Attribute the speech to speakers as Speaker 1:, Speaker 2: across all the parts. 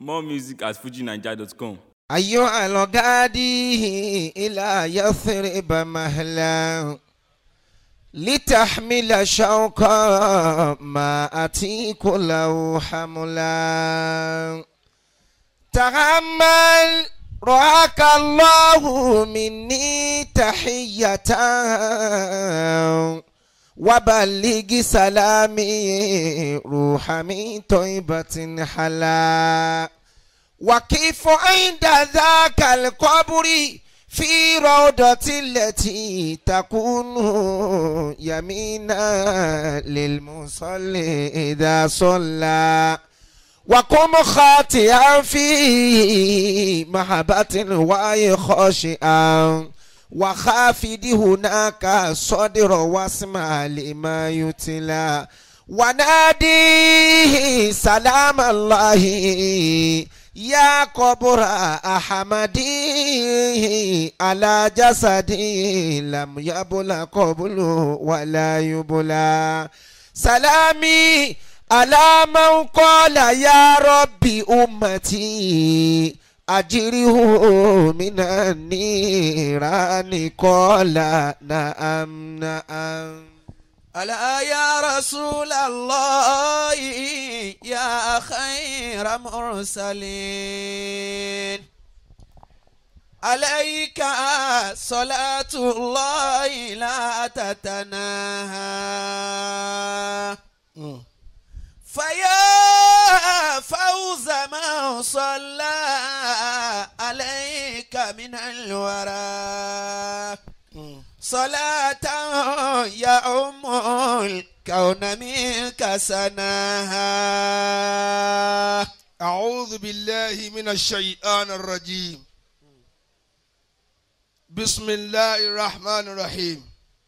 Speaker 1: More music at fujinaija.com.
Speaker 2: أيها الغادي إلى يثرب مهلا لتحمل شوقا ما أتيك له حملا تحمل رعاك الله مني تحية وبلغ سلامي روح من طيبة حلا وكيف عند ذاك القبر في روضة التي تكون يمينا للمصلي إذا صلى وقم خاطئا في محبة وخاشئا وخافض هناك صدر واسمع لما يتلى وناديه سلام الله يا قبر أحمدي على جسدي لم يبلى قبل ولا يبلى سلامي على من قال يا ربي أمتي أجره من النيران قال نعم نعم
Speaker 3: ألا يا رسول الله يا خير مرسلين عليك صلاة الله لا تتناهى فيا فوز من صلى عليك من الورى صلاة يا أم الكون منك سناها.
Speaker 4: أعوذ بالله من الشيطان الرجيم. بسم الله الرحمن الرحيم.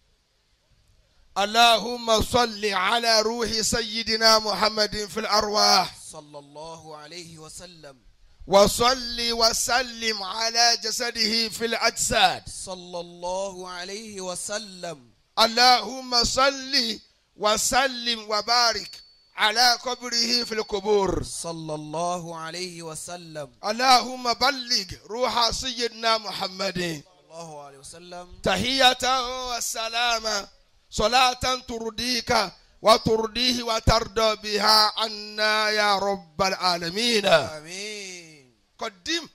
Speaker 4: اللهم صل على روح سيدنا محمد في الأرواح
Speaker 3: صلى الله عليه وسلم
Speaker 4: وصل وسلم على جسده في الأجساد
Speaker 3: صلى الله عليه وسلم.
Speaker 4: اللهم صل وسلم وبارك على قبره في القبور
Speaker 3: صلى الله عليه وسلم.
Speaker 4: اللهم بلغ روح سيدنا محمد
Speaker 3: صلى الله عليه وسلم
Speaker 4: تحية والسلام صلاة ترضيك وترضيه وترضى بها عنا يا رب العالمين.
Speaker 3: آمين.
Speaker 4: قدم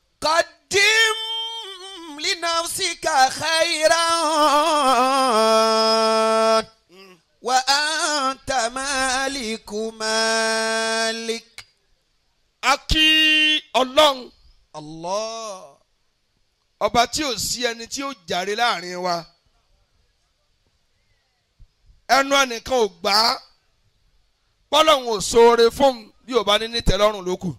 Speaker 3: لنفسك خيرا وأنت مالك مالك.
Speaker 4: Aki Ọlọ́run
Speaker 3: Allah.
Speaker 4: ọba tí ò sí ẹni tí ó jàre láàrin wa ẹnu ẹnìkan ò gbà á pọ́lọ́hún ò ṣoore fún bí ò bá ní tẹ́lọ́rùn lókù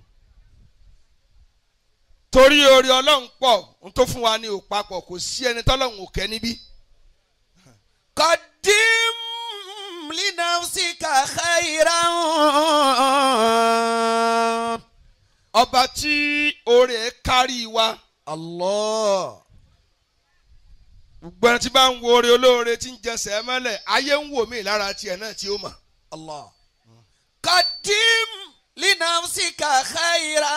Speaker 4: torí oore Ọlọ́run pọ̀ ohun tó fún wa ní òpapọ̀ kò sí ẹni tọ́lọ́hún ò kẹ́ níbí.
Speaker 3: قدم لنفسك خيرا.
Speaker 4: ọba tí oore ẹ̀ kárí wa.
Speaker 3: Allah.
Speaker 4: gbogbo ẹni tí bá ń wo oore olóore tí ń jẹsẹ̀ mọ́lẹ̀ ayé ń wò mí lára tiẹ̀ náà tí ó mọ̀.
Speaker 3: Allah. قدم لنفسك خيرا.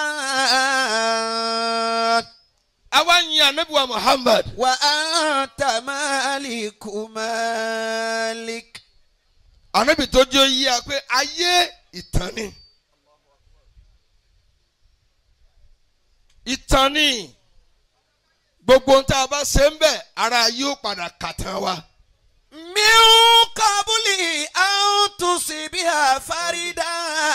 Speaker 4: àwa ń yin Ànábì wa Muhammad.
Speaker 3: وأنت مالك مالك.
Speaker 4: Ànábì tó jẹ́ yí a pé ayé ìtàn ni. ìtàn ni gbogbo ohun tá a bá ṣe ń bẹ̀ ara yóò padà kàtàn wa.
Speaker 3: من قبل أن تصبها فردا.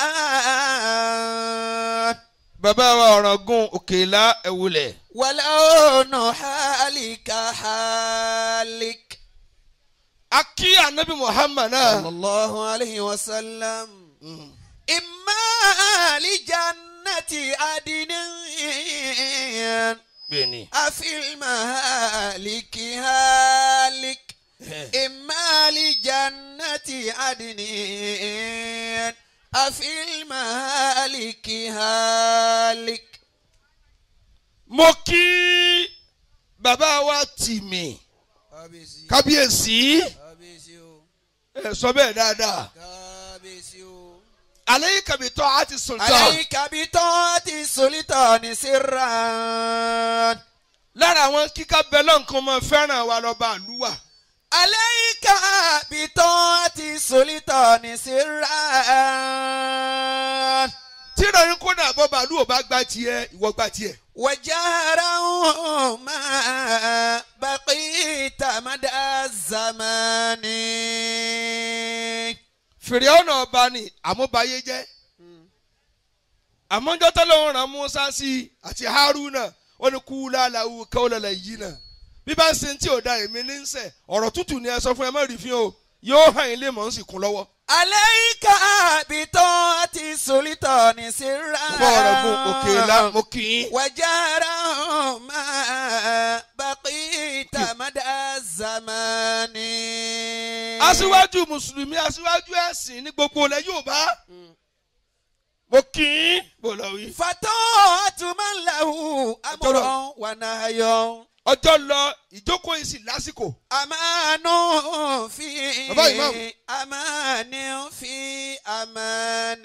Speaker 4: bàbá wa Ọ̀ràngún Òkèlá Ẹ̀wùlẹ̀.
Speaker 3: ولون حالك حالك.
Speaker 4: a kí Ànábì Muhammad náà.
Speaker 3: صلى الله عليه وسلم. إما لجنة عدن
Speaker 4: bẹ́ẹ̀ni.
Speaker 3: أفي المهالك هالك. إما لجنة عدن أفي المهالك هالك.
Speaker 4: mo kí bàbá wa Tìmì kábíyèsí ẹ sọ bẹ́ẹ̀ dáadáa. عليك بطاعة السلطان.
Speaker 3: عليك بطاعة sultani sirran.
Speaker 4: lára àwọn kíkà bẹ́lọ̀ nǹkan mọ́ fẹ́ràn wa lọ́ba àlúwà.
Speaker 3: alayka bitati sultani sirran.
Speaker 4: tí ìròyìn kódà bọ́ba àlúwà bá gbá tiẹ̀ ìwọ gbá tiẹ̀.
Speaker 3: وجهرا ما بقيت مدى الزمان.
Speaker 4: Fìrìọ́nà ọba ni àmúbayé jẹ́. àmọ́jọ́ tọ́lọ́run rán Musa sí àti Haruna ó ní kú láàláwù kọ́ọ̀lọ́lẹ̀ yìí náà. bí bá ń ṣe tí ò da èmi ní ń sẹ̀ ọ̀rọ̀ tútù ni ẹ sọ fún ẹ má rí fi o yóò hàn ilé mọ̀ ń sì kún lọ́wọ́.
Speaker 3: عليك بطاعة سلطان سرا.
Speaker 4: bọ́ọ̀rọ̀ gun òkè la mo kì í.
Speaker 3: وجهرا ما بقيت مدى الزمان.
Speaker 4: aṣíwájú mùsùlùmí aṣíwájú ẹ̀sìn ní gbogbo ilẹ̀ Yorùbá mo kì í bò lọ wí.
Speaker 3: فطاعة من له أمر ونهي.
Speaker 4: ọjọ́ lọ ìjókòó yìí sì lásìkò.
Speaker 3: أمان في
Speaker 4: Bàbá Imam.
Speaker 3: أمان في أمان.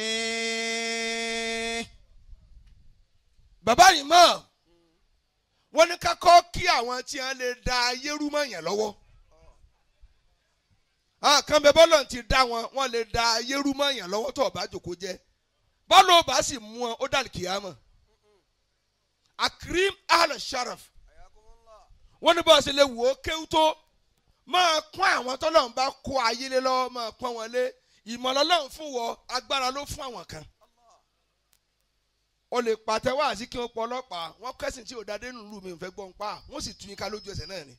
Speaker 4: bàbá Imam wọ́n ní ká kọ́ kí àwọn tí wọ́n lè da ayé rú mọ́ yẹn lọ́wọ́. àwọn kan bẹ bọ́lọ̀ ti dá wọ́n lè da ayé rú mọ́ yẹn lọ́wọ́ tó o bá jòkó jẹ́ bọ́lọ̀ ò bá sì mú wọn ó dàlí kìámọ̀. akrim ahl sharaf wọ́n ní bọ́ọ̀ sì lè wò ó kéwú tó máa pọ́n àwọn tọ́lọ́run bá kó ayé lé lọ́wọ́ máa pọ́n wọn lé ìmọ̀lọ́lọ́run fún wọ agbára ló fún àwọn kan. o lè pàtẹ́wọ́ àti kí wọ́n pọ̀ ọlọ́pàá wọ́n kẹ́sìn tí ò dáadé nù lù mí ò fẹ́ gbọ́n pa wọ́n sì tún yín ká lójú ẹsẹ̀ náà ni.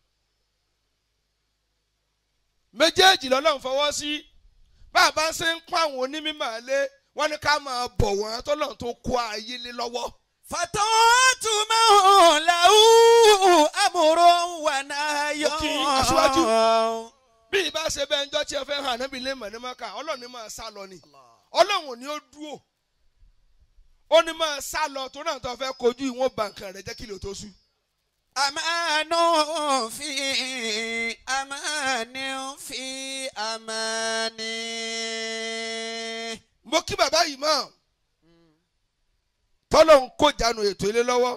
Speaker 4: méjèèjì lọ́lọ́run fọwọ́ sí bàbá ṣe ń pọ́n àwọn onímọ̀ lé wọ́n ní ká máa bọ̀ wọ́n tọ́lọ́run tó kó ayé lé lọ́wọ́.
Speaker 3: فطاعة من له أمر ونهي.
Speaker 4: aṣíwájú bí ìbá ṣe bẹ́ẹ̀ ńjọ́ tí ẹ fẹ́ hàn níbi ilé mọ̀ ní maka ọlọ́run ní máa sá lọ ni ọlọ́run ni ó dúró ó ní máa sá lọ tó náà tó fẹ́ kojú ìwọ̀n bàǹkàn rẹ̀ jẹ́ kí lè tó sú.
Speaker 3: أمان في أمان في أمان.
Speaker 4: mo kí bàbá yìí mọ̀ tọ́lọ́run kó jánu ètò ilé lọ́wọ́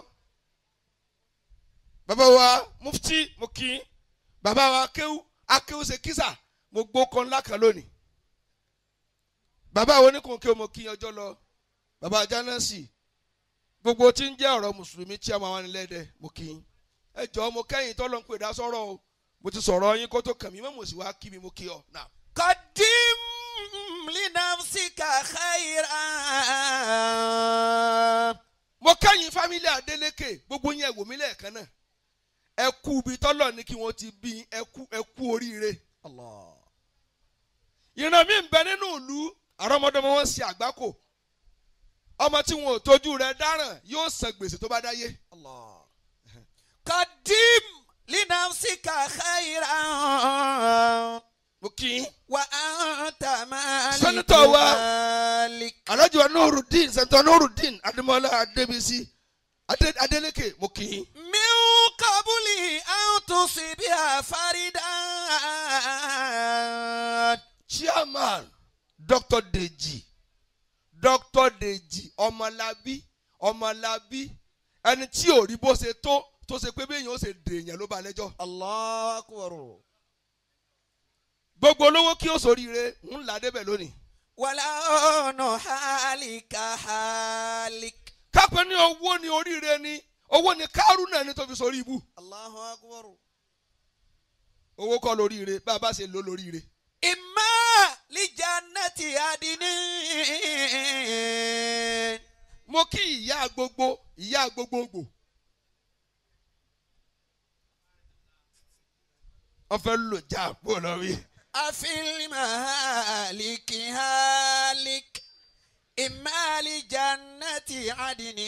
Speaker 4: bàbá wa mufti mo kí bàbá wa akéwù ṣe kísà mo gbó kan ńlá kan lónìí bàbá wo ní kò kí o mo kí ọjọ́ lọ bàbá jánásì gbogbo tí ń jẹ́ ọ̀rọ̀ mùsùlùmí tí a máa wà nílẹ̀ dẹ̀ mo kí n ẹ jọ̀ọ́ mo kẹ́yìn tọ́lọ́ ń pè dá sọ́rọ̀ o mo ti sọ̀rọ̀ yín kó tó kàn mí mọ́ mo sì wá kí mi mo kí ọ náà.
Speaker 3: قدم لنفسك خيرا.
Speaker 4: mo kẹ́yìn fámílì Adélékè gbogbo yẹn wò mí lẹ́ẹ̀kan náà ẹ kú ibi tọ́lọ̀ ní kí wọ́n ti bí ẹ kú oríire. ìran mi ń bẹ nínú ìlú àrọ́mọdọ́mọ wọn ṣe àgbákò ọmọ tí wọn ò tójú rẹ̀ dáràn yóò san gbèsè tó bá dáyé.
Speaker 3: قدم لنفسك خيرا.
Speaker 4: mo kí i.
Speaker 3: وأنت مالك
Speaker 4: sẹ́nitọ̀ wa
Speaker 3: مالك.
Speaker 4: Alhaji wa Nurudeen sẹ́nitọ̀ Nurudeen Adémọ́lá Adébísí Adélékè mo kí i.
Speaker 3: من قبل أن تصيبها فردا.
Speaker 4: Chairman Dr. Deji ọmọlábí ẹni tí ò rí bó ṣe tó ṣe pé bí èèyàn ó ṣe dèèyàn ló bá lẹ́jọ́.
Speaker 3: الله أكبر.
Speaker 4: gbogbo olówó kí ó soríire ń là débẹ̀ lónìí.
Speaker 3: ولون حالك حالك.
Speaker 4: kápẹ́ ní owó ni oríire ni owó ni Kárúnà ni tó fi sórí ibú.
Speaker 3: الله أكبر.
Speaker 4: owó kọ́ lóríire bá a bá ṣe lò lóríire.
Speaker 3: إما لجنة عدن.
Speaker 4: mo kí ìyá gbogbogbò wọ́n fẹ́ lò já bó lọ rí.
Speaker 3: أفي المهالك هالك. إما لجنة عدن.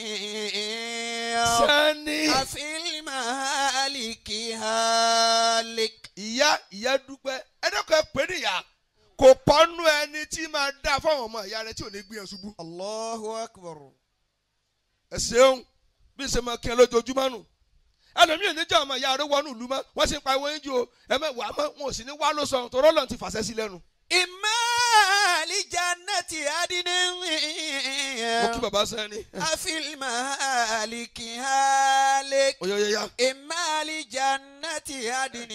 Speaker 4: sani
Speaker 3: أفي المهالك هالك.
Speaker 4: ìyá dúpẹ́ ẹ̀dọ́kọ̀ ẹ pè níyà kò pọ́nú ẹni tí máa dá fáwọn ọmọ ìyá rẹ tí ò ní gbìyànjú ṣubú.
Speaker 3: الله أكبر.
Speaker 4: ẹ ṣeun bí ṣe máa kí ẹ lójoojúmọ́ nù ẹlòmíì níjọ́ ọmọ ìyá rẹ wọnú ìlú mọ́ wọ́n sì ń pa ìwé yín ju o ẹ mẹ́wàá mọ́ wọn ò sì ní wá ló sọ tọ́rọ́ lọ́n ti fàṣẹ sí lẹ́nu.
Speaker 3: إما لجنة عدن
Speaker 4: mo kí bàbá sẹ́ni.
Speaker 3: أفي المهالك هالك
Speaker 4: oyoyoya.
Speaker 3: إما لجنة عدن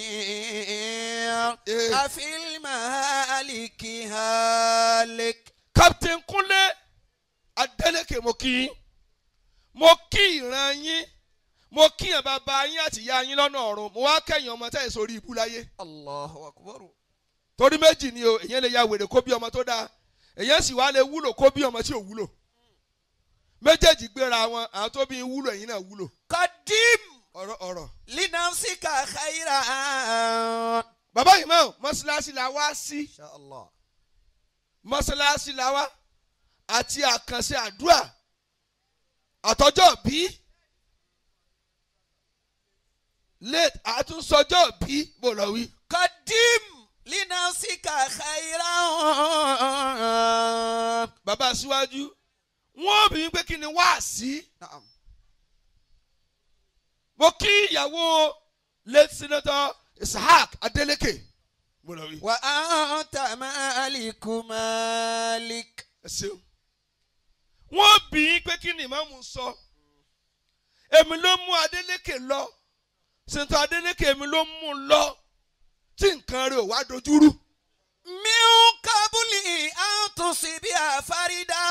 Speaker 3: أفي المهالك هالك.
Speaker 4: Captain Kúnlé Adélékè mo kí yín. Mo kí ìran yín. Mo kí yàn bàbá yín àti ìyá yín lọ́nà ọ̀run. Mo wá kẹ́yìn ọmọ tẹ́ ẹ̀ sórí ibú láyé.
Speaker 3: الله أكبر.
Speaker 4: Torí méjì ni o, èyàn lè ya wèrè kó bí ọmọ tó dáa. Èyàn sì wá lè wúlò kó bí ọmọ tí ò wúlò. Méjèèjì gbéra wọn, àwọn tó bí wúlò ẹ̀yin náà wúlò.
Speaker 3: قدم
Speaker 4: Ọ̀rọ̀.
Speaker 3: لنفسك خيرا.
Speaker 4: Bàbá yìí mọ̀, mọ́ṣáláṣí la wá sí.
Speaker 3: إن شاء الله.
Speaker 4: Mọ́ṣáláṣí la wá. Àti àkànṣe àdúrà. Àtọ́jọ́ bí. Late àtúnṣọjọ́ bí bò lọ wí.
Speaker 3: قدم لنفسك خيرا.
Speaker 4: Bàbá aṣíwájú wọ́n bí pé kí ni wá sí.
Speaker 3: نعم.
Speaker 4: Mo kí ìyàwó late senator Ishaq Adélékè bò lọ wí.
Speaker 3: وأنت مالك مالك.
Speaker 4: Ẹ ṣeun. Wọ́n bí pé kí ni ìmáàmù sọ. Èmi ló mú Adélékè lọ. Senator Adélékè èmi ló mú lọ. Tí nǹkan rẹ̀ ò wá dojúrú.
Speaker 3: من قبل أن تصيب فردا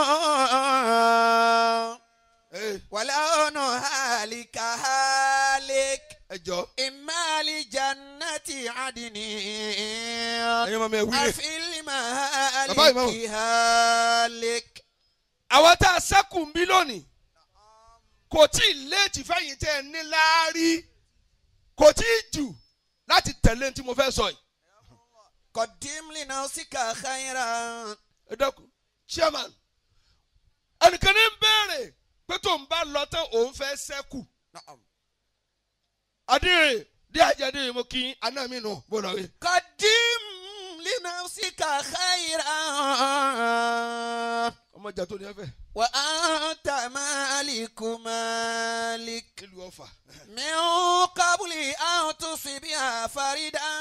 Speaker 3: ولو نهالك هالك
Speaker 4: Ẹ jọ̀ọ́.
Speaker 3: إما لجنة عدن
Speaker 4: Ẹ̀yin ọmọ mi ẹ̀ wí rè.
Speaker 3: أفي
Speaker 4: Bàbá ìmáàmù.
Speaker 3: المهالك هالك.
Speaker 4: Àwọn tá a sẹ́kù ń bí lónìí kò tí ì léètì fẹ́yìn tẹ́ ẹ ní láárí kò tí ì jù láti tẹ̀lé tí mo fẹ́ sọ yìí.
Speaker 3: قدم لنفسك خيرا.
Speaker 4: Ẹ dákun chairman ẹnìkan ní bẹ̀rẹ̀ pé tó ń bá lọ tán òun fẹ́ sẹ́kù.
Speaker 3: نعم.
Speaker 4: Adéèrè dí àjẹdé mo kí aná mi nù bó lọ rí.
Speaker 3: قدم لنفسك خيرا
Speaker 4: Ọmọ ìjà tó ní ẹ fẹ́
Speaker 3: وأنت مالك مالك
Speaker 4: nílùú Ọ̀fà.
Speaker 3: من قبل أن تصيب فردا.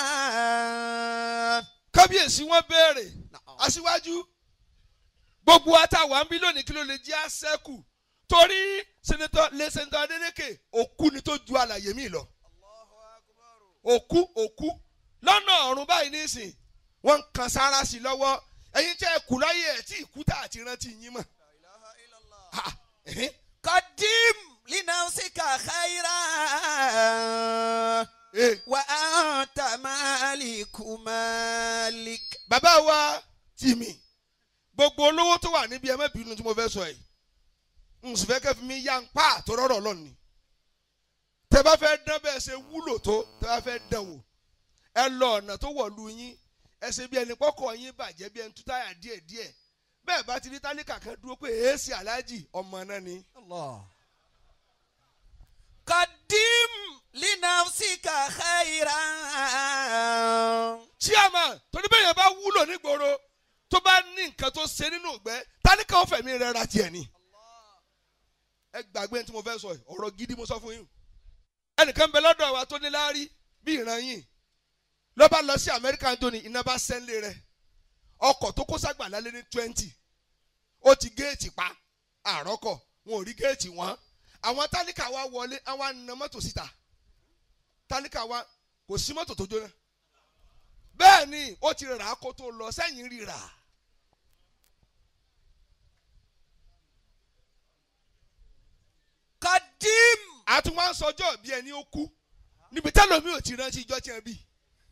Speaker 4: Kábíyèsí wọn béèrè aṣíwájú gbogbo àtàwọn ń bí lónìí kí ló lè jẹ́ àṣẹ́kù torí sẹ́nitọ́ Adélékè òkú ni tó ju àlàyé mi lọ. Òkú lọ́nà ọ̀run báyìí nísìn wọ́n ń kan sára sí lọ́wọ́ ẹ̀yin tẹ́ ẹ kù láyé ẹ̀ tí ìkú tá àti rántí yín mọ̀.
Speaker 3: قدم لنفسك خيرا وأنت مالك مالك.
Speaker 4: Bàbá wa tì mí gbogbo olówó tó wà níbi ẹ má bínú tí mo fẹ́ sọ yìí n sì fẹ́ kẹ́ fi mi yá ń pa àtọ́rọ́rọ́ lọ́nìí tẹ́ bá fẹ́ dán bẹ́ẹ̀ ṣe wúlò tó tẹ́ bá fẹ́ dán wò ẹ lọ ọ̀nà tó wọ̀lú yín ẹ ṣe bí ẹni pọ́kọ̀ yín bàjẹ́ bí ẹni tú táyà díẹ̀díẹ̀ bẹ́ẹ̀ bá ti rí tálíkà kan dúró pé èésì aláàjì ọmọ náà ni.
Speaker 3: قدم لنفسك خيرا.
Speaker 4: chairman torí bẹ́ẹ̀ yẹn bá wúlò nígboro tó bá ní nǹkan tó ṣe nínú ìgbẹ́ tálíkà ó fẹ̀mí rẹ̀ ra tiẹ̀ ni. ẹ gbàgbé tí mo fẹ́ sọ ọ̀rọ̀ gidi mo sọ fún yín. ẹnìkan bẹ lọ́dọ̀ wa tó ní láárí bí ìran yín ló bá lọ sí Amẹ́ríkà tó ní iná bá sẹ́ńlé rẹ̀ ọkọ̀ tó kó ságbà lálẹ́ ní 20 ó ti géètì pa àrọ́kọ̀ wọn ò rí géètì wọn àwọn tálíkà wa wọlé àwọn àna mọ́tò síta tálíkà wa kò sí mọ́tò tó jóná bẹ́ẹ̀ ni ó ti rà á kó tó lọ sẹ́yìn rírà.
Speaker 3: قدم.
Speaker 4: àtúwọ́n sọjọ́ bí ẹni ó kú níbi tẹ́lómi ò ti rántí ìjọ tí ẹ bí.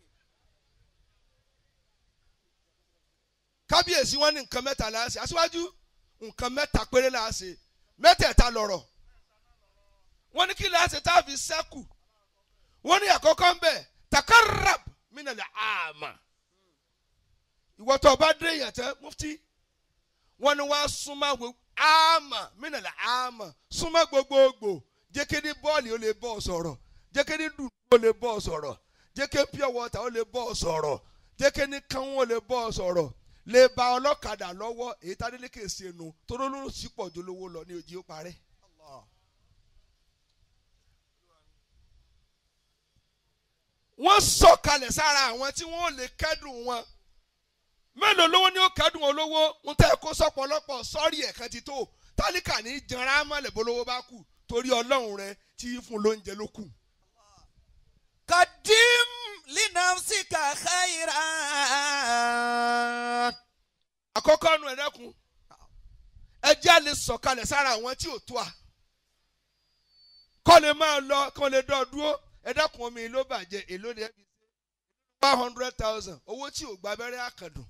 Speaker 4: kábíyèsí wọn ní nǹkan mẹ́ta la ṣe aṣíwájú nǹkan mẹ́ta péré la ṣe mẹ́tẹ̀ẹ̀ta lọ̀rọ̀ wọ́n ní kí la ṣe tá a fi ṣẹ́kù wọ́n ní àkọ́kọ́ ń bẹ̀ takarab minale ama ìwọ tó o bá dé èèyàn tẹ mufti wọ́n ní wọ́n á súnmọ́ gbogbo ama minale ama súnmọ́ gbogbogbò jẹ́kẹ́ni bọ́ọ̀lì ó lè bọ́ ọ sọ̀rọ̀ jẹ́kẹ́ni dùn ó lè bọ́ ọ sọ̀rọ̀ jẹ́kẹ́ni pure water ó lè bọ́ ọ sọ̀rọ̀ jẹ́kẹ́ni kánwó ó lè bọ́ ọ sọ̀rọ̀ lè ba ọlọ́kadà lọ́wọ́ èyí tá délé kèsì ẹnu tó ló sì pọ̀ jolówó lọ ní òjì ó parẹ́. wọ́n sọ̀kalẹ̀ sára àwọn tí wọ́n lè kẹ́dùn wọn mélòó lówó ni ó kẹ́dùn olówó ń tẹ́ kó sọ́pọ̀lọpọ̀ sọ́ọ̀rì ẹ̀kan ti tó tálíkà ní jẹnra mọ́lẹ̀ bolówó bá kù torí ọlọ́run rẹ tí fún lóúnjẹ ló kù.
Speaker 3: قدم لنفسك خيرا.
Speaker 4: àkọ́kọ́ nu ẹ̀dẹ́kun ẹjẹ́ a lè sọ̀kalẹ̀ sára àwọn tí ò tó a kọ́ lè máa lọ kọ́ lè dọ́ dúró ẹ̀dẹ́kun omi ló bàjẹ́ èló ni ẹbí 100,000 owó tí ò gba abẹ́rẹ́ àkàndùn.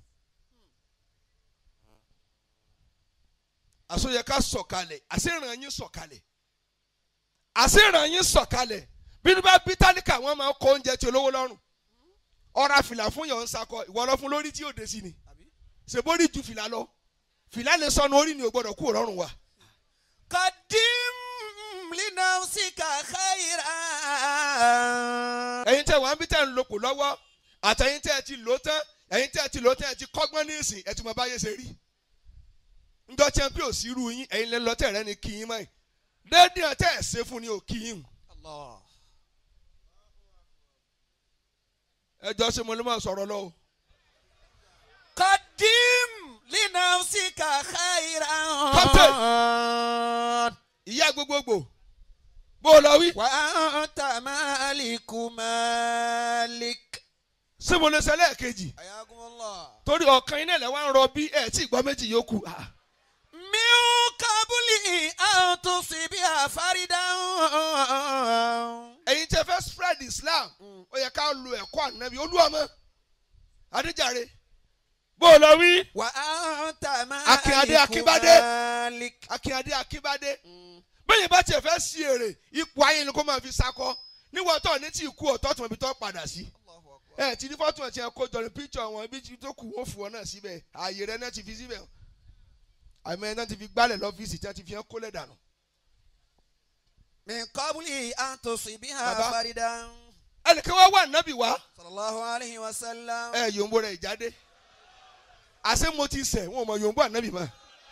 Speaker 4: àsọyẹ ká sọ̀kalẹ̀ àṣìràn yín sọ̀kalẹ̀ àṣìràn yín sọ̀kalẹ̀ bí bá bí tálíkà wọn máa kó oúnjẹ tí olówó lọ́rùn ọ̀rá fìlà fún yàn ń sakọ ìwọ lọ fún lórí tí yóò dé sí ni ṣèbórí ju fìlà lọ fìlà lè sọnù orí ni ò gbọdọ̀ kú òrọ̀rùn wa.
Speaker 3: قدم لنفسك خيرا.
Speaker 4: ẹ̀yin tẹ́ wàá bí tẹ́ ń lòpọ̀ lọ́wọ́ àtẹ̀yin tẹ́ ẹ ti lò tán ẹ̀yin tẹ́ ẹ ti lò tán ẹ ti kọ́gbọ́n ní ìsìn ẹ ti mọ báyé ṣe rí. ńjọ́ tí ẹ ń pè òsì irú yín ẹ̀yin lè lọ tẹ̀ rẹ́ ni kí yín mọ́ ẹ̀ déédéé tẹ́ ẹ̀ ṣe fún ni ò kí yín. ẹ jọ ṣe mo lè máa sọ̀rọ̀ lọ o.
Speaker 3: قدم لنفسك خيرا.
Speaker 4: ìyá gbogbogbò bó o lọ wí.
Speaker 3: وأنت مالك مالك.
Speaker 4: ṣé mo lè ṣe lẹ́ẹ̀kejì
Speaker 3: حياكم الله.
Speaker 4: torí ọ̀kan iná ilẹ̀ wa ń rọ bí ẹ̀ tí ìgbọ́ méjì yòókù.
Speaker 3: من قبل أن تصيبها فردا.
Speaker 4: ẹ̀yin tẹ́ fẹ́ spread Islam ó yẹ ká lo ẹ̀kọ́ ànábì olúwàmọ́ adéjàre bó o lọ wí.
Speaker 3: وأنت
Speaker 4: Akínadé
Speaker 3: مالك
Speaker 4: Akínbádé.
Speaker 3: مالك.
Speaker 4: Akínadé Akínbádé bẹ́ẹ̀ bá tiẹ̀ fẹ́ sí èrè ipò ayé ni kó máa fi sakọ níwọ̀n tó ní tí ikú ọ̀tọ̀ tó ibi tó padà sí. ẹ ti ní fọ́tò ẹ̀ tí ẹ kó jọ ní píkṣọ̀ wọn ibi tó kù wọ́n fún ọ náà síbẹ̀ ààyè rẹ náà ti fi síbẹ̀ àmọ́ ẹ náà ti fi gbálẹ̀ lọ́fíìsì tí wọ́n ti fi hàn kólẹ̀ dànù.
Speaker 3: من قبل أن تصيبها
Speaker 4: Baba.
Speaker 3: فردا.
Speaker 4: ẹnìkan wá wà nábì wá
Speaker 3: صلى الله عليه وسلم.
Speaker 4: ẹ yòǹbó rẹ̀ ìjáde àṣé mo ti sẹ̀ wọn ò mọ yòǹbó ànábì mọ́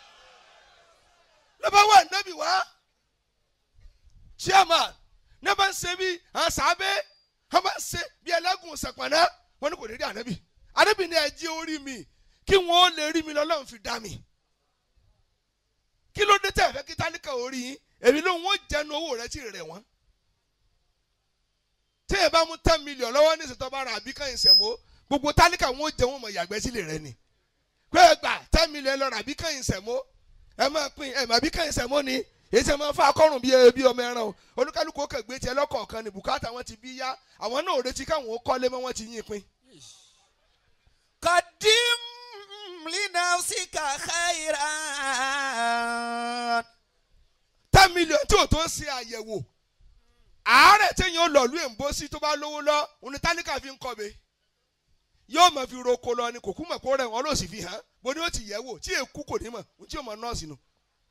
Speaker 4: lọ́ba wà nábì wá chairman ní bá ń ṣe bí àwọn sàábẹ́ wọ́n bá ń ṣe bí ẹlẹ́gùn ṣàpàná wọn ní kò ní rí ànábì ànábì ní ẹjí orí mi kí wọ́n lè rí mi lọ́lọ́run fi dá mi kí ló dé tẹ̀ fẹ́ kí tálíkà orí yín èmi ló ń wọ́n jẹnu owó rẹ tí rẹ̀ wọ́n tí ẹ bá mú 10 million lọ́wọ́ ní ìṣètò bá ra àbí kan ìṣẹ̀mó gbogbo tálíkà wọn ò jẹ wọn mọ̀ yàgbẹ́ sílẹ̀ rẹ ni pé ẹ gbà 10 million lọ́ra àbí kan ìṣẹ̀mó ẹ máa pín ẹ mà bí kan ìṣẹ̀mó ni èyí ṣe máa fa akọ́rùn bí ọmọ ẹran o olúkálùkù ó kẹ̀gbé tiẹ̀ lọ́kọ̀ọ̀kan ni bùkátà wọn ti bí yá àwọn náà ò retí káwọn ó kọ́lé mọ́ wọn ti yín pín.
Speaker 3: قدم لنفسك خيرا.
Speaker 4: 10 million tí ò tó ń ṣe àyẹ̀wò àárẹ̀ téèyàn ó lọ lú èǹbó sí tó bá lówó lọ òní tálíkà fi ń kọ́be yóò máa fi roko lọ ni kò kú mọ̀ kó rẹ̀ wọ́n ló sì fi hàn bó ni ó ti yẹ̀ wò tí èkú kò ní mọ̀ ohun tí yóò mọ̀ nọ́ọ̀sì nù.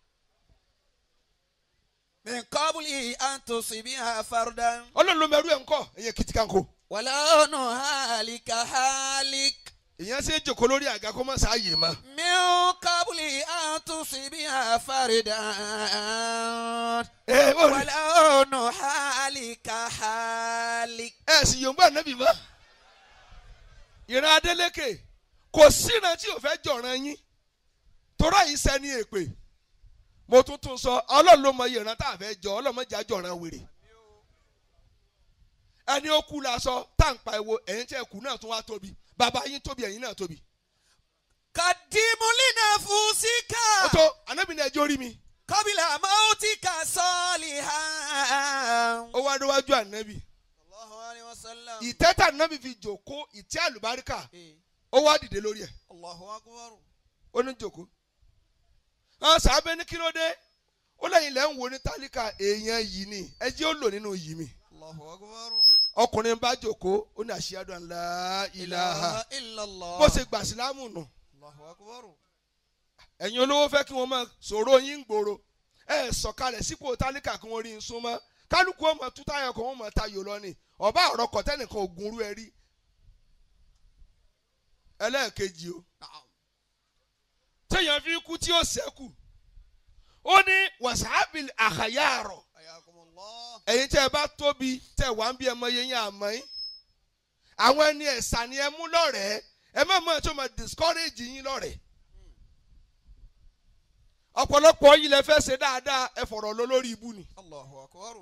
Speaker 3: من قبل أن تصيبها فردا.
Speaker 4: ọlọ́run ló mẹ́rú ẹ̀ ń kọ́ ẹ̀yẹ kìtìkànkò.
Speaker 3: ولون هالك هالك.
Speaker 4: èèyàn ṣe é jòkó lórí àga kó má sáàyè mọ́.
Speaker 3: من قبل أن تصيبها فردا. ولون هالك هالك.
Speaker 4: ẹ sì yòǹbó ànábì mọ́. ìran Adélékè kò síran tí ò fẹ́ jọ̀ràn yín torá yìí sẹ́ni èpè mo tún sọ ọlọ́run ló mọ iye ìran tá a fẹ́ jọ ọlọ́run mọ̀jà jọ̀ràn wèrè ẹni ó kú la sọ táǹpà ẹ̀wò ẹ̀yin tí ẹ kú náà tún wá tóbi bàbá yín tóbi ẹ̀yin náà tóbi.
Speaker 3: قدم لنفسك.
Speaker 4: ó tó ànábì ní ẹjọ́ orí mi.
Speaker 3: قبل موتك صالحا.
Speaker 4: ó wá déwájú ànábì.
Speaker 3: الله عليه وسلم.
Speaker 4: ìtẹ́tà ànábì fi jòkó ìtẹ́ àlùbáríkà ó wá dìde lórí ẹ̀.
Speaker 3: الله أكبر.
Speaker 4: ó ní jòkó. àwọn sàábẹ́ ní kí ló dé ó lẹ́yìn lẹ́ ń wo ní tálíkà èèyàn yìí ni ẹ jẹ́ ó lò nínú yìí mi.
Speaker 3: الله أكبر.
Speaker 4: ọkùnrin bá jòkó ó ní ashhadu an la ilaha
Speaker 3: إلا الله.
Speaker 4: bó ṣe gbà sílámù nù.
Speaker 3: الله أكبر.
Speaker 4: ẹ̀yin olówó fẹ́ kí wọ́n máa sọ̀rọ̀ yín gbòòrò ẹ sọ̀kalẹ̀ sípò tálíkà kí wọ́n rí n súnmọ́ kálukú ọmọ tútáyà kan wọ́n mọ̀ tayò lọ ni ọba ọ̀rọ̀ kọ̀tẹ́nìkan ògùn rú ẹ rí. ẹlẹ́ẹ̀kejì o téèyàn fi kú tí ó ṣẹ́kù ó ní wàsáàbìl àkàyàrọ̀
Speaker 3: حياكم الله.
Speaker 4: ẹ̀yin tẹ́ ẹ bá tóbi tẹ́ ẹ wà ń bí ẹmọ yẹn àmọ́ yín àwọn ẹni ẹ̀sà ni ẹ mú lọ́rẹ̀ẹ́ ẹ má mọ̀ ẹ́ tó máa discourage yín lọ́rẹ̀. ọ̀pọ̀lọpọ̀ yìí lẹ fẹ́ ṣe dáadáa ẹ fọ̀rọ̀ lọ lórí ibú ni.
Speaker 3: Allahu akbar.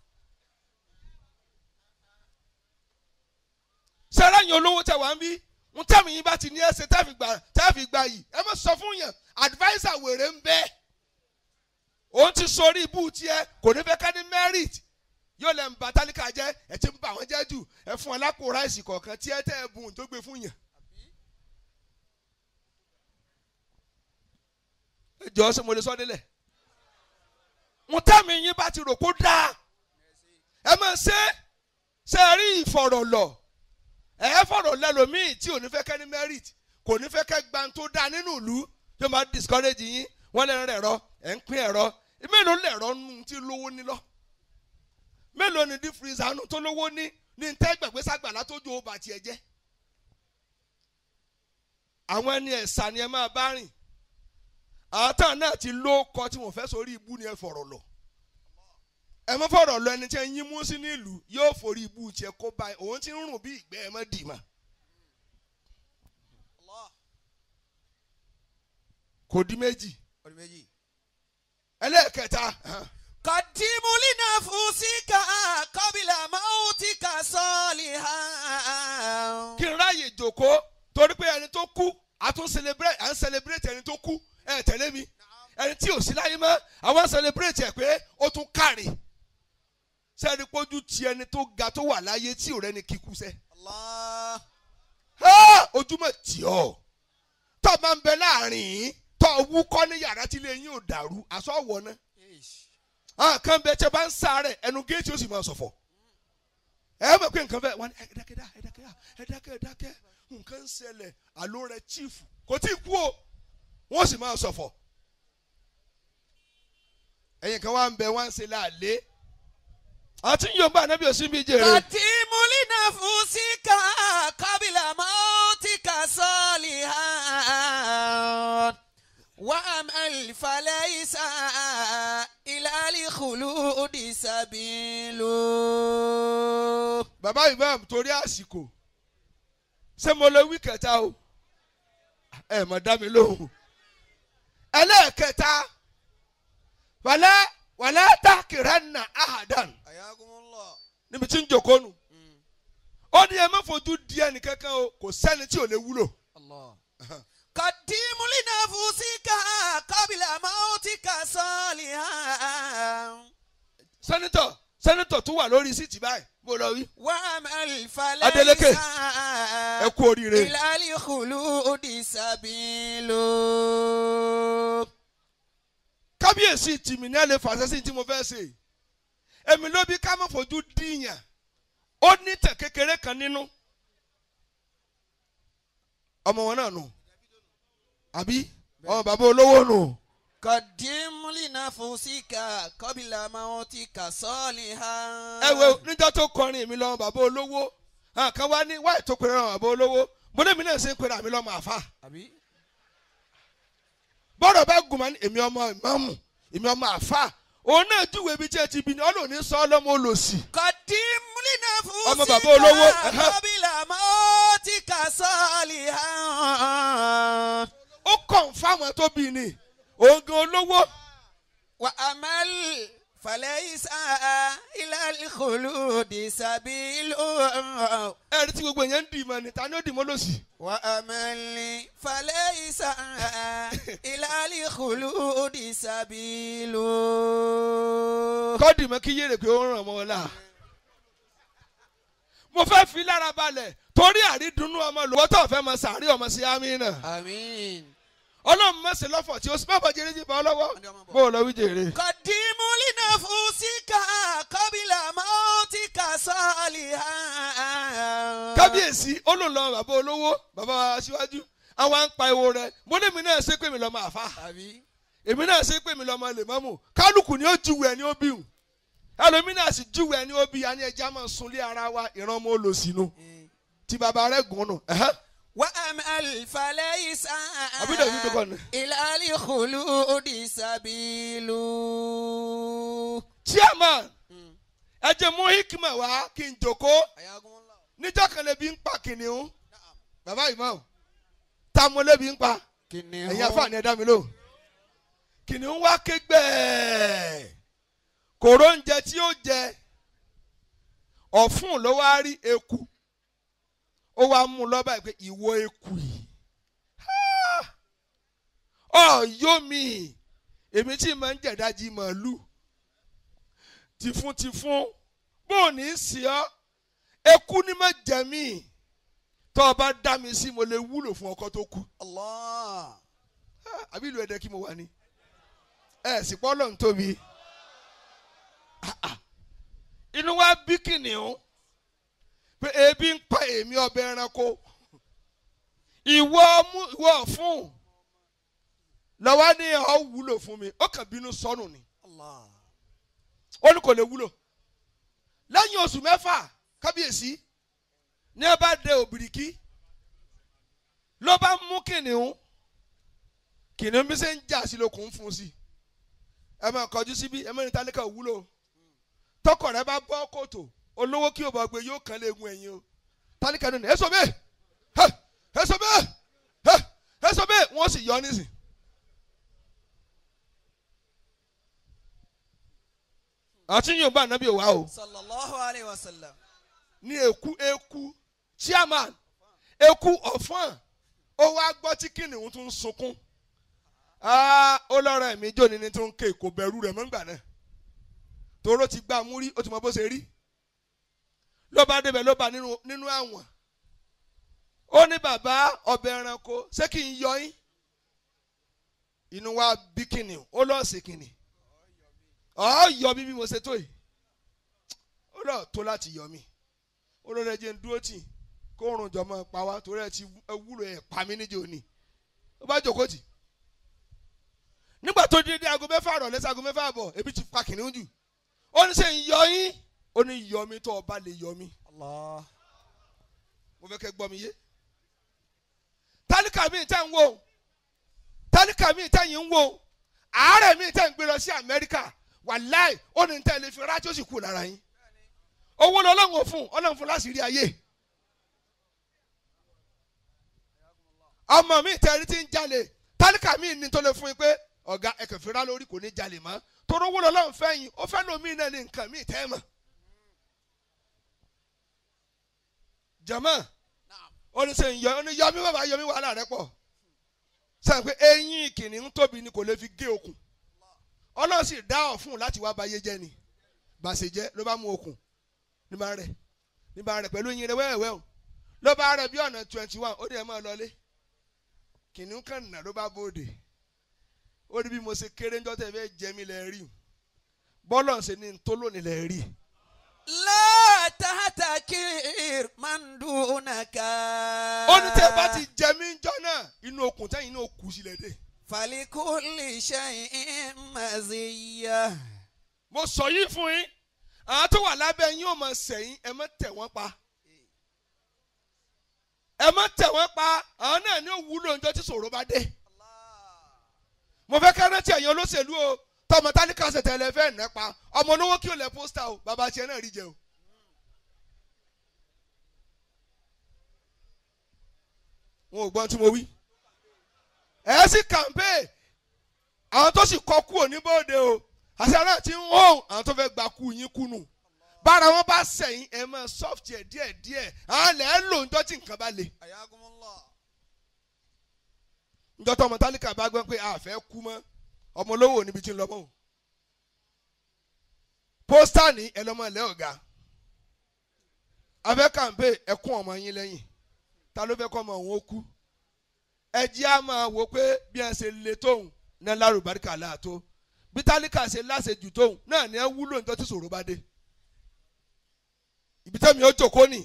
Speaker 4: sẹ́rẹ́ yín olówó tẹ̀ wá ń bí ń tẹ̀mí yín bá ti ní ẹsẹ̀ tẹ́ẹ̀fì gbà yìí ẹ má sọ fún yàn adviser wèrè ń bẹ òun ti sọrí ibú tiẹ̀ kò ní fẹ́ ká ní merit yóò lẹ́ ń ba tálíkà jẹ́ ẹ ti ń bà wọ́n jẹ́ jù ẹ fún ẹ lápò ráìsì kọ̀ọ̀kan tí ẹ tẹ́ ẹ bùn tó gbé fún yàn. ẹ jọ ṣe mo lè sọ délẹ̀ ń tẹ̀mí yín bá ti rò kó dáa ẹ máa ṣe rí ìfọ̀rọ̀lọ̀ ẹ fọ̀rọ̀ lẹ́lòmíì tí ò ní fẹ́ kẹ́ ní merit kò ní fẹ́ kẹ́ gba tó dáa nínú ìlú tó máa discourage yín wọ́n lè rẹ̀ ẹ̀rọ ẹ̀ ń pín ẹ̀rọ mélòó lẹ̀rọ nù tí lówó ní lọ mélòó ni deep freezer nù tó lówó ní tẹ́ gbàgbé ságbàlá tó jó bá tiẹ̀ jẹ́. àwọn ẹni ẹ̀sà ni ẹ máa bá rìn àtàn náà ti ló kọ tí wọ́n fẹ́ sórí ibú ni ẹ fọ̀rọ̀ lọ ẹ mọ fọ̀rọ̀ lọ ẹni tí ẹ yín mú sí nílùú yóò forí ibú tiẹ̀ kó báyìí òun ti ń rùn bí ìgbẹ́ ẹ mọ́ dì mà. kò di méjì ẹlẹ́ẹ̀kẹta.
Speaker 3: قدموا لنفسك قبل موتك صالحا.
Speaker 4: kí n ráyè jòkó torí pé ẹni tó kú à ń celebrate ẹni tó kú ẹ tẹ̀lé mi ẹni tí ò sí láyé mọ́ àwọn celebrate ẹ pé ó tún kárí sẹ́ni pójú ti ẹni tó ga tó wà láyé tí ò rẹ́ni kíkú sẹ́. ojúmọ̀ tí ọ tó máa ń bẹ láàrin tó wúkọ́ ní yàrá tí ilé yín ò dàrú aṣọ wọ̀ náà. kan bẹ tẹ bá ń sáré ẹnu géètì ó sì máa ṣọ̀fọ̀ ẹ mọ̀ pé nǹkan bẹ́ẹ̀ wọ́n ní ẹ̀dákẹ́ nǹkan ń ṣẹlẹ̀ àló rẹ̀ chief kò tí ì kú o wọ́n sì máa ṣọ̀fọ̀ ẹ̀yìn kan wá ń bẹ wọ́n ń ṣe láàlé àti yóò bá anábì òsín bíi jèrè.
Speaker 3: قدموا لنفسك قبل موتك صالحا وأمل فليس إلى الخلود سبيل.
Speaker 4: bàbá imam torí àsìkò ṣé mo lè wí kẹta o ẹ mọ̀ dá mi lóhùn ẹlẹ́ẹ̀kẹta wàlẹ́ tahkiranna ahadan níbi tí ń jòkó nù ó ní ẹ má fojú di ẹnì kankan o kò sẹ́ni tí ò lè wúlò.
Speaker 3: قدموا لنفسك قبل موتك صالحا.
Speaker 4: sẹ́nitọ̀ tó wà lórí síìtì báyìí bó lọ wí.
Speaker 3: وأمل
Speaker 4: Adeleke
Speaker 3: فليس
Speaker 4: ẹ kú oríire.
Speaker 3: إلى الخلود سبيل.
Speaker 4: kábíyèsí tìmí ní ẹ lè fàṣẹ sí tí mo fẹ́ ṣe èmi ló bí ká má fojú díyàn ó ní tẹ̀ kékeré kan nínú ọmọ wọn náà nù àbí ọmọ bàbá olówó nù.
Speaker 3: قدم لنفسك قبل موتك صالحا.
Speaker 4: ẹ wo níjọ́ tó kọrin èmi lọ́mọ bàbá olówó kan wá ní wáyé tó pèrè ọmọ bàbá olówó mo ní èmi náà ṣe ń pèrè àmì lọ́mọ àfà. bọ́dọ̀ bá gùn máa ní èmi ọmọ ìmáàmù èmi ọmọ àfà òun náà júwèé bí tí ẹ ti bí ni ọlọ́ọ̀ni sọ ọlọ́mọ olòṣì.
Speaker 3: قدم لنفسك
Speaker 4: ọmọ bàbá olówó.
Speaker 3: قبل موتك صالحا.
Speaker 4: ó kọ̀ǹfàmù ẹ tó bí ni òun gan olówó.
Speaker 3: وأمل فليس إلى الخلود سبيل.
Speaker 4: ẹ̀rí tí gbogbo èèyàn ń dì mọ́ ni ta ni ó dì mọ́ lòsì.
Speaker 3: وأمل فليس إلى الخلود سبيل.
Speaker 4: kọ́ọ̀dì mọ́ kí yéèrè pé ó ń ràn mọ́ ọ́lá. mo fẹ́ fi lára balẹ̀ torí àrídùnnú ọmọ lọ́wọ́ tó fẹ́ mọ sàárì ọmọ sí amínà.
Speaker 3: آمين.
Speaker 4: ọlọ́run mọ̀ sí lọ́fọ̀ tí ó sì má bọ̀ jẹ́rẹ́ jìbọn lọ́wọ́ bó o lọ wí jèrè.
Speaker 3: قدموا لنفسك قبل موتك صالحا.
Speaker 4: kábíyèsí olóòlò bàbá olówó bàbá wa síwájú àwọn à ń pa ewo rẹ mo ní èmi náà ṣe pé mi lọ́mọ àfa èmi náà ṣe pé mi lọ́mọ lèmọ́mù kálukú ni ó júwe ẹni ó bí hùn ẹlòmí náà sì júwe ẹni ó bí àní ẹja máa sunlé ara wa ìran ọmọ olòṣìnú tí bàbá rẹ gùn nù.
Speaker 3: وأمل فليس إلى الخلود سبيل.
Speaker 4: chairman ẹ jẹ́ mú hikima wá kí n jòkó níjọ́ kan lè bí ń pa kìnìún bàbá imam ta mo lébi ń pa
Speaker 2: kìnìún.
Speaker 4: ẹ̀yin àfààní ẹ̀dá mi lò kìnìún wá kégbẹ́ kòró oúnjẹ tí ó jẹ ọ̀fun ló wá rí eku ó wá mú un lọ́ba pé ìwọ eku yìí ọ̀yọ́ mi èmi tí mo ń jẹ̀dájì màálù tìfún bó ní í sí ọ eku ni má jẹ mí tó o bá dá mi sí mo lè wúlò fún ọkọ tó kú.
Speaker 3: Allah.
Speaker 4: àbí ìlú ẹ̀dẹ́ kí mo wà ní sì pọ́ lọ́n tóbi inú wa bí kìnìún pé ebi ń pa èmi ọbẹ̀ ẹranko ìwọ fún lọ́wọ́ ní ọ̀ wúlò fún mi ó kàn bínú sọnù ni
Speaker 3: Allah.
Speaker 4: ó ní kò lè wúlò lẹ́yìn oṣù mẹ́fà kábíyèsí ní ẹ bá dé òbìrìkí ló bá mú kìnìún bí ṣe ń jà sí lókun fún sí ẹ máa kọjú síbí ẹ mẹ́rin tálíkà wúlò tọkọ rẹ bá bọ́ kòtò olówó kí o bá gbé yóò kàn léegun ẹ̀yìn o tálíkà nínú èso bẹ́ẹ̀ wọ́n sì yọ nísìn. àti yóò bá ànábì wá o.
Speaker 3: sallallahu alayhi wa sallam.
Speaker 4: ní eku chairman eku ọ̀fọ́n ó wá gbọ́ tí kìnìún tún ń sunkún ó lọ́rọ̀ ẹ̀mí jóni ní tó ń ké kò bẹ̀rù rẹ̀ mọ́ngbà náà toró ti gbá mú rí ó ti mọ bó ṣe rí ló bá débẹ̀ ló bá nínú àwọn ó ní bàbá ọbẹ̀ ẹranko ṣé kí n yọ yín inú wa bí kìnìún ó lọ́ọ̀ sí kìnìún yọ bí mo ṣe tó yìí ó lọ́ọ̀ tó láti yọ mí ó lọ́ọ́ rẹ̀ jẹ́ ń dúró tì kó oorun jọmọ pa wá torí ẹ ti wúlò ẹ pa mí níjẹ òní ó bá jókòó tì nígbà tó dé aago mẹ́fà rọ̀ lẹ́sẹ̀ aago mẹ́fà bọ̀ ebi ti pa kìnìún jù ó ní sẹ́ ń yọ yín ó ní yọ mí tó ọba lè yọ mí.
Speaker 3: Allah.
Speaker 4: mo fẹ́ kẹ́ gbọ́ mi yé tálíkà mi tẹ́ ń wò tálíkà mi tẹ́ yín ń wò àárẹ̀ mi tẹ́ ń gbé lọ sí Amẹ́ríkà wàláì ó ní tẹ́ lè fi rájì ó sì kú lára yín owó ọlọ́run fún láti rí ayé. ọmọ mi tẹ̀rí tí ń jalè tálíkà mi ní tó lè fún yín pé ọ̀gá ẹ̀kẹ́ fira lórí kò ní jalè mọ́ toró owó lọ́lọ́run fẹ́ yín ó fẹ́ lómi náà ní nǹkan mi tẹ́ mọ̀. jama ó ní sẹ́yìn ó ní yọmí bàbá yọmí wàhálà rẹ pọ̀ sẹ́yìn pé eyín kìnìún tóbi ni kò lè fi gé okùn ọlọ́run sì dá ọ̀fun láti wá bayé jẹ́ ni bàṣẹ jẹ́ ló bá mú okùn ní bá rẹ̀ pẹ̀lú eyín rẹ̀ wẹ́wẹ́ o ló bá rẹ̀ bí ọ̀nà 21 ó ní ẹ̀ máa lọlé kìnìún kan nà ló bá bóde ó ní bí mo ṣe kéré ńjọ́ tẹ̀ fẹ́ jẹ mí lẹ́ rí bọ́lọ̀ ṣe ní tó lónìí lẹ́ rí.
Speaker 3: la tahtakir man dunaka.
Speaker 4: ó ní tẹ́ bá ti jẹ mí ńjọ́ náà inú okùn tẹ́yìn náà kù sílẹ̀ dé.
Speaker 3: falikulli shay'in maziyya.
Speaker 4: mo sọ yìí fún yín àwọn tó wà lábẹ́ yín ò mọ̀ sẹ́yìn ẹ má tẹ̀ wọ́n pa. ẹ má tẹ̀ wọ́n pa àwọn náà ní òwúlò ńjọ́ tí ṣòro bá dé. mo fẹ́ ká rántí ẹ̀yin olóṣèlú o tọmọ tálíkà ṣètò ẹlẹ́fẹ́ ẹ̀ pa ọmọ olówó kí o lẹ̀ pósítà o bàbá tiẹ̀ náà rí jẹ o. wọn ò gbọ́n tí mo wí. ẹ sì kàmpé àwọn tó sì kọ́ kú òní bóde o àti àwọn tí ń hó àwọn tó fẹ́ gba kú yín kúnnù bára wọn bá sẹ̀yìn ẹ̀ máa sọ́ọ̀tì ẹ̀ díẹ̀díẹ̀ àwọn lẹ̀ ẹ́ lò ńjọ́ tí nǹkan bá le. ńjọ́ tó ọmọ tálíkà bá gbọ́n pé a fẹ́ kú mọ́ ọmọ olówó níbi tí ń lọ mọ́ o pósítà ní ẹlọ́mọ ilẹ̀ ọ̀gá afẹ́ kàmpé ẹkún ọmọ yín lẹ́yìn ta ló fẹ́ kọ́ ọmọ òun ó kú ẹjẹ́ á máa wò pé bí wọ́n ṣe le tóun náà lárúbáríkà láàtó bí tálíkà ṣe láṣejù tóun náà ní ẹ wúlò nítorí tí ṣòro bá dé ibi tẹ́mi ó jókòó nì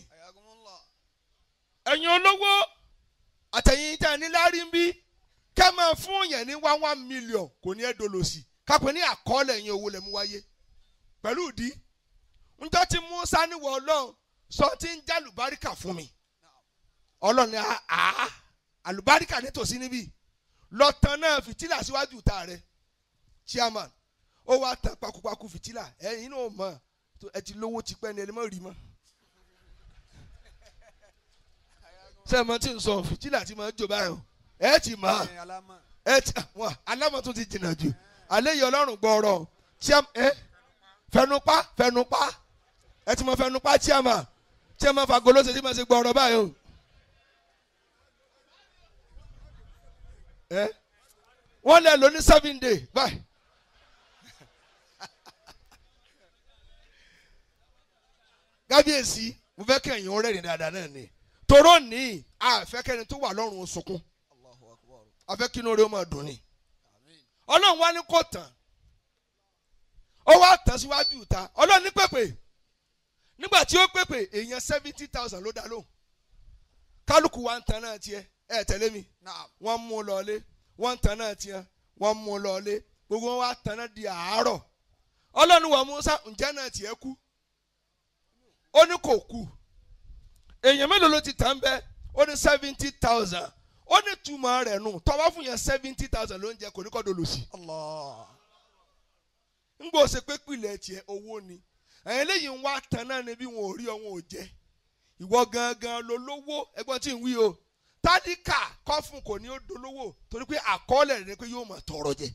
Speaker 4: ẹ̀yin olówó àtẹ̀yìn tẹ́ ní lárí ń bí kẹ́ máa fún yẹn ní 1 million kò ní ẹ́ dolòsì kápẹ́ ní àkọọ́lẹ̀ yẹn owó lẹ̀ mú wáyé pẹ̀lú ìdí njọ́ tí Musa níwọ̀ ọlọ́run sọ tí ń já àlùbáríkà fún mi ọlọ́run ní àlùbáríkà nítòsí níbí lọ́tàn náà fìtílà síwájú ìta rẹ̀ chairman ó wá tàn pakúpakú fìtílà ẹ̀yin náà mọ̀ ẹ ti lówó tipẹ́ ni ẹni mọ̀ rí mọ́ sẹ́ẹ̀mọ́ tí ń sọ fìtílà tí mo ń jò báyọ̀ ẹ ti mọ̀ ẹ ti wọn alámọ̀ tó ti jìnnà jù alẹ́ yìí ọlọ́run gbọ́ọ̀rọ̀ fẹnupa ẹ ti mọ̀ fẹnupa chiama fagolo ṣe ti mọ̀ ṣe gbọ́ọ̀rọ̀ báyìí o. wọ́n lè lò ní 7 days báyìí. kábíyèsí mo fẹ́ kẹ́yìn ó rẹ́rìn dáadáa náà ni toró ní àfẹ́kẹ́ni tó wà lọ́rùn sunkún afẹ́kínú rẹ̀ ó máa dùn ni ọlọ́run wá ní kò tán ó wá tán síwájú ìta ọlọ́run ní pèpè nígbà tí ó pèpè èèyàn 70,000 ló dá lóhùn kálukú wa ń tan náà tiẹ̀ ẹ tẹ̀lé mi wọ́n mú un lọ́ọ́lé wọ́n ń tan náà tiẹ̀ wọ́n mú un lọ́ọ́lé gbogbo wọn wá tan náà di àárọ̀ ọlọ́run wa Mùsá ǹjẹ́ náà tiẹ̀ kú ó ní kò kú èèyàn mélòó ló ti tàn bẹ́ẹ̀ ó ní 70,000 ó ní túmọ̀ rẹ̀ nù tọ́wọ́ fún yẹn 70,000 ló ń jẹ kò ní kọ́ dolo sí. ń gbọ́ ṣe pé pìlẹ̀ tiẹ̀ owó ni ẹ̀yìn lẹ́yìn ń wá tan náà ni bí wọn ò rí ọ̀hún ò jẹ́ ìwọ gangan ló lówó ẹgbọ́n tí ń wí o tádìkà kọ́ fún kò ní ó dolówó torí pé àkọọ́lẹ̀ rẹ̀ ni pé yóò máa tọrọ jẹ.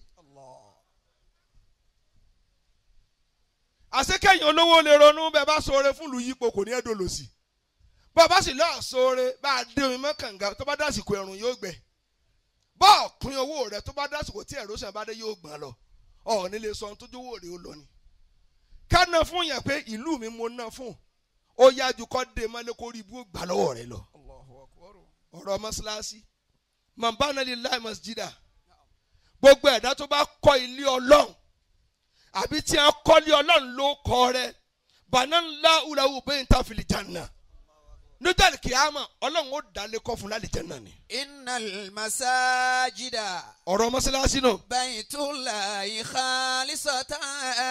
Speaker 4: àṣekẹ́yìn olówó lè ronú bẹ́ẹ̀ bá sọ̀rọ̀ fún ìlú yípo kò ní ẹ́ dolo sí bàbá sì lọ́ọ̀ sóore bá a dé omi mọ́kànga tó bá dásìkò ẹ̀rùn yóò gbẹ bọ́ọ̀ pín owó rẹ̀ tó bá dásìkò tí ẹ̀rọ sàn bá dé yóò gbọ́n lọ ọ̀ nílé sọ tó jówó rẹ̀ ó lọ ni. ká ná fún yẹn pé ìlú mi mo ná fún ó yájú kọ́ dé mọ́lẹ́ kó rí ibú gbà lọ́wọ́ rẹ̀ lọ. ọ̀rọ̀ mọ́ṣáláṣí mambana lillahi masjida gbogbo ẹ̀dá tó bá kọ́ ilé ọlọ́run àbí tí a kọ́ ilé ọlọ́run ló kọ́ rẹ̀ bananla ulawu bẹ́ẹ̀ ń ta fìlì janna nítorí kìámà ọlọ́run ó dalẹ̀ kọ́ fún lálẹ́ jẹ́nà ni.
Speaker 3: innal masajida.
Speaker 4: ọ̀rọ̀ mọ́sálásí náà.
Speaker 3: baytullahi khalisatan.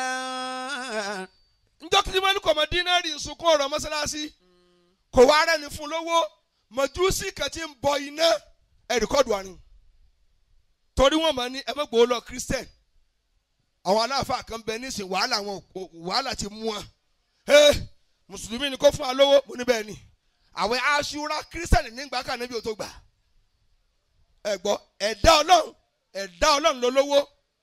Speaker 4: njọ́ kìí mọ́lú kọ̀mọ́ dínárì sunkún ọ̀rọ̀ mọ́sálásí kò wá rẹ̀ ní fún lówó mọ̀júsí kàtí ń bọ iná ẹ̀ríkọ́dù àrùn torí wọ́n máa ní ẹ̀mẹ́gbòó lọ kírísítẹ̀n àwọn aláàfáà kan bẹ nísìn wàhálà ti mú wọn mùsùlùmí ni kò fún wa lówó mo ní bẹ́ẹ̀ ni àwọn aṣúra kírísítẹ̀nì nígbà kan níbi ò tó gbà ẹ̀gbọ́ ẹ̀dá ọlọ́run ló lówó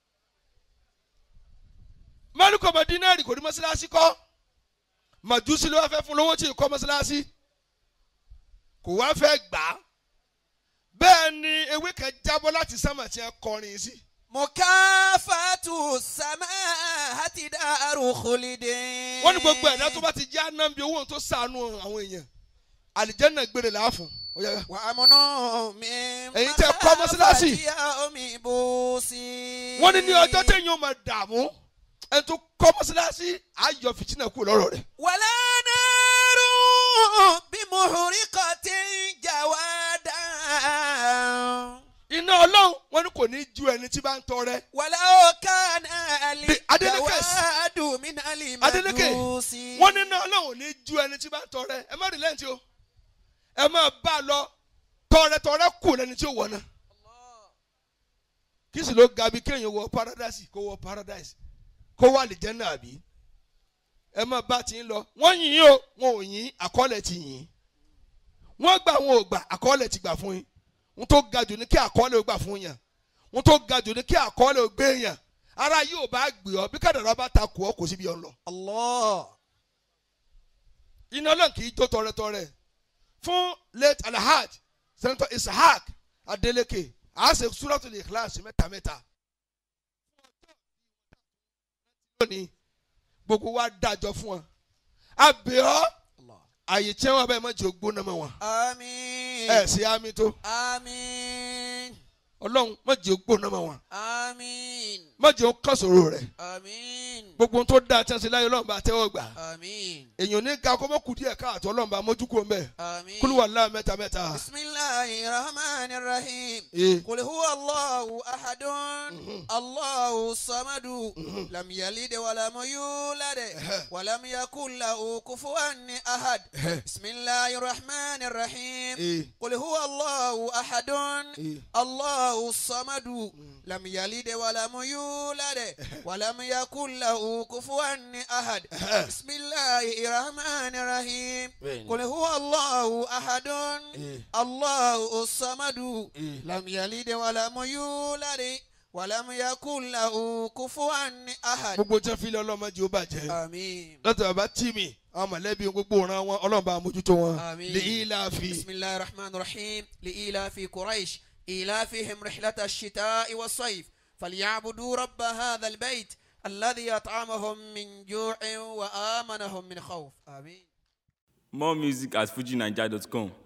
Speaker 4: mẹ́lùkọ́ mọ̀dínárì kò ní mọ́sálásí kọ́ màjúsí ló wá fẹ́ fún lówó tí ì kọ́ mọ́sálásí kò wá fẹ́ gbà á bẹ́ẹ̀ ni ewé kan jábọ́ láti sámà tí a kọrin sí.
Speaker 3: mukafatu samahati daru khulidin.
Speaker 4: wọ́n ní gbogbo ẹ̀dá tó bá ti jẹ́ ànábì owó tó sànú àwọn èèyàn àlìjẹ́nà gbére láàfún.
Speaker 3: wà á múnú mi.
Speaker 4: èyí tẹ kọ́ mọ́sálásí.
Speaker 3: omi bó sí.
Speaker 4: wọ́n ní ní ọjọ́ téèyàn ó máa dààmú ẹni tó kọ́ mọ́sálásí ayọ̀ fìtínà kú lọ́rọ̀ rẹ̀.
Speaker 3: wàlá náírù bí muhriqatin jawada.
Speaker 4: iná ọlọ́run wọn ní kò ní ju ẹni tí bá ń tọrẹ.
Speaker 3: wàlá òkàna àlìjáwádùn min alimadusi.
Speaker 4: wọ́n ní iná ọlọ́run ò ní ju ẹni tí bá ń tọrẹ ẹ má rí lẹ́yìn tí o ẹ máa bá a lọ tọrẹ kù lẹni tí ó wọ̀ náà. kí sì ló ga bí kéèyàn wọ paradise kó wà lè jẹ́ náà bí ẹ máa bá ti ń lọ wọ́n yìn o wọn ò yìn àkọọ́lẹ̀ ti yìn wọ́n gbà wọn ò gbà àkọọ́lẹ̀ ti gbà fún yín wọ́n tó ga jù ní kí àkọọ́lẹ̀ ó gbà fún yàn wọ́n tó ga jù ní kí àkọọ́lẹ̀ ó gbé yàn ara yóò bá gbé ọ bí kádàrá bá ta kù ọ kò síbi ọ lọ.
Speaker 3: Allah.
Speaker 4: iná ọlọ́run kì í jó tọrẹtọrẹ fún late alhaj senator Ishaq Adeleke a ṣe Suratul Ikhlas mẹ́ta. lónìí gbogbo wa dájọ́ fún wọn abẹ́ọ́ àyè tí wọn bá yẹ mọ́ jẹ́ ògbóná mọ́ wọn.
Speaker 3: àmín.
Speaker 4: ẹ ṣe àmì tó.
Speaker 3: àmín.
Speaker 4: ọlọ́run má jẹ́ ògbóná mọ́ wọn.
Speaker 3: àmín.
Speaker 4: má jẹ́ òkàsòrò rẹ̀.
Speaker 3: àmín.
Speaker 4: gbogbo ohun tó dáa tí wọ́n ṣe láyé ọlọ́run bá tẹ́wọ́ gbà.
Speaker 3: àmín.
Speaker 4: èèyàn ní ga kó mọ́ kù díẹ̀ káàtó ọlọ́run bá mójú kó mbẹ́.
Speaker 3: àmín.
Speaker 4: Kul huwallahu mẹ́ta.
Speaker 3: bismillahir rahmanir rahim. Qul huwa Allahu ahadun. Allahu samadu. Lam yalid wa lam yulad. Wa lam yakul lahu kufuwan ahad. Bismillahir rahmanir rahim. Qul huwa Allahu ahadun. Allahu samadu. Lam yalid wa lam yulad. Wa lam yakul lahu له كفوا أحد بسم الله الرحمن الرحيم قل هو الله أحد الله الصمد لم يلد ولم يولد ولم يكن له كفوا أحد.
Speaker 4: gbogbo tí wọ́n fi lé ọlọ́mọdé ó bàjẹ́.
Speaker 3: àmín.
Speaker 4: láti bàbá tì mí àwọn mọ̀lẹ́bí gbogbo ọ̀ràn wọn ọlọ́run bá mójútó wọn.
Speaker 3: àmín.
Speaker 4: لإيلاف.
Speaker 3: بسم الله الرحمن الرحيم لإيلاف قريش إيلافهم رحلة الشتاء والصيف فليعبدوا رب هذا البيت الذي أطعمهم من جوع وآمنهم من خوف. آمين.
Speaker 1: More music at FujiNiger.com.